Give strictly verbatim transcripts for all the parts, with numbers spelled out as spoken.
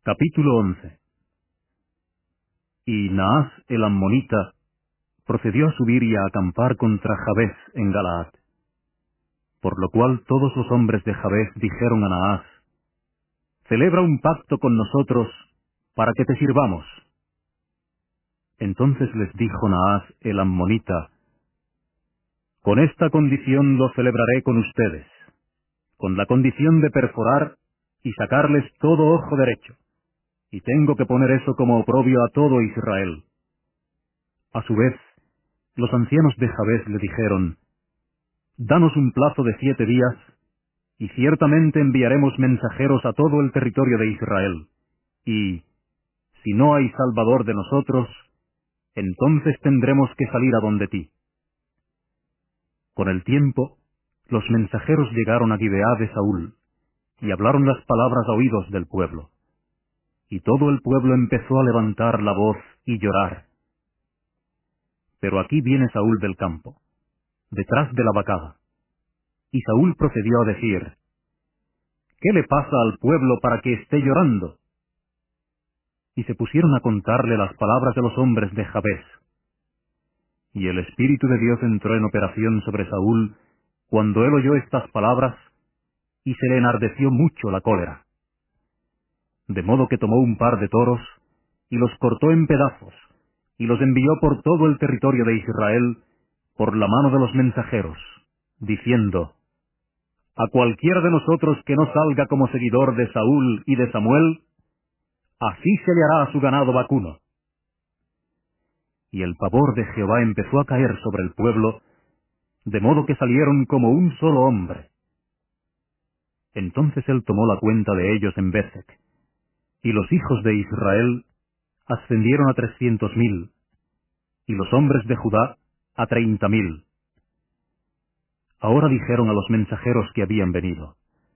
Capítulo once. Y Naas el ammonita procedió a subir y a acampar contra Jabez en Galaad. Por lo cual todos los hombres de Jabez dijeron a Naas: Celebra un pacto con nosotros, para que te sirvamos. Entonces les dijo Naas el ammonita: Con esta condición lo celebraré con ustedes, con la condición de perforar y sacarles todo ojo derecho, y tengo que poner eso como oprobio a todo Israel. A su vez, los ancianos de Jabez le dijeron: Danos un plazo de siete días, y ciertamente enviaremos mensajeros a todo el territorio de Israel, y, si no hay salvador de nosotros, entonces tendremos que salir a donde ti. Con el tiempo, los mensajeros llegaron a Gibeá de Saúl, y hablaron las palabras a oídos del pueblo. Y todo el pueblo empezó a levantar la voz y llorar. Pero aquí viene Saúl del campo, detrás de la vacada. Y Saúl procedió a decir: ¿Qué le pasa al pueblo para que esté llorando? Y se pusieron a contarle las palabras de los hombres de Jabez. Y el Espíritu de Dios entró en operación sobre Saúl cuando él oyó estas palabras, y se le enardeció mucho la cólera. De modo que tomó un par de toros, y los cortó en pedazos, y los envió por todo el territorio de Israel, por la mano de los mensajeros, diciendo: A cualquiera de nosotros que no salga como seguidor de Saúl y de Samuel, así se le hará a su ganado vacuno. Y el pavor de Jehová empezó a caer sobre el pueblo, de modo que salieron como un solo hombre. Entonces él tomó la cuenta de ellos en Bezec, y los hijos de Israel ascendieron a trescientos mil, y los hombres de Judá a treinta mil. Ahora dijeron a los mensajeros que habían venido: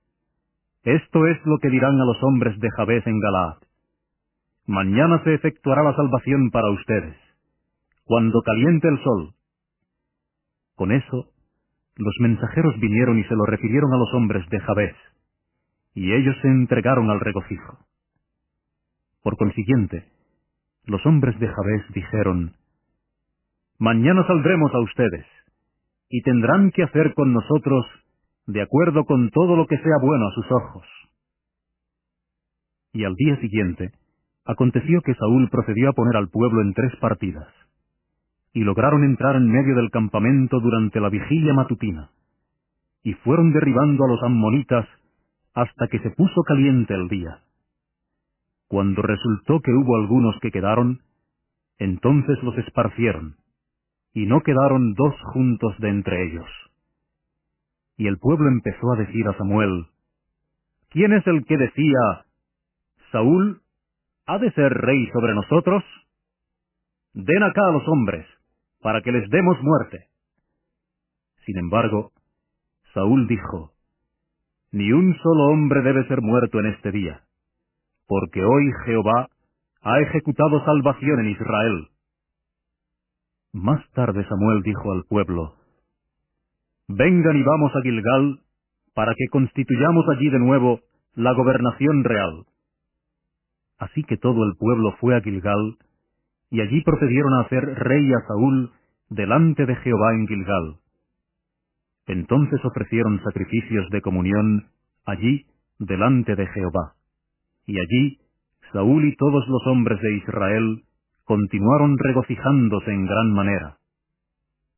Esto es lo que dirán a los hombres de Jabez en Galaad: Mañana se efectuará la salvación para ustedes, cuando caliente el sol. Con eso, los mensajeros vinieron y se lo refirieron a los hombres de Jabez, y ellos se entregaron al regocijo. Por consiguiente, los hombres de Jabez dijeron: Mañana saldremos a ustedes, y tendrán que hacer con nosotros de acuerdo con todo lo que sea bueno a sus ojos. Y al día siguiente, aconteció que Saúl procedió a poner al pueblo en tres partidas, y lograron entrar en medio del campamento durante la vigilia matutina, y fueron derribando a los ammonitas hasta que se puso caliente el día. Cuando resultó que hubo algunos que quedaron, entonces los esparcieron, y no quedaron dos juntos de entre ellos. Y el pueblo empezó a decir a Samuel: ¿Quién es el que decía: Saúl ha de ser rey sobre nosotros? Den acá a los hombres, para que les demos muerte. Sin embargo, Saúl dijo: Ni un solo hombre debe ser muerto en este día, porque hoy Jehová ha ejecutado salvación en Israel. Más tarde Samuel dijo al pueblo: Vengan y vamos a Gilgal, para que constituyamos allí de nuevo la gobernación real. Así que todo el pueblo fue a Gilgal, y allí procedieron a hacer rey a Saúl delante de Jehová en Gilgal. Entonces ofrecieron sacrificios de comunión allí delante de Jehová. Y allí Saúl y todos los hombres de Israel continuaron regocijándose en gran manera.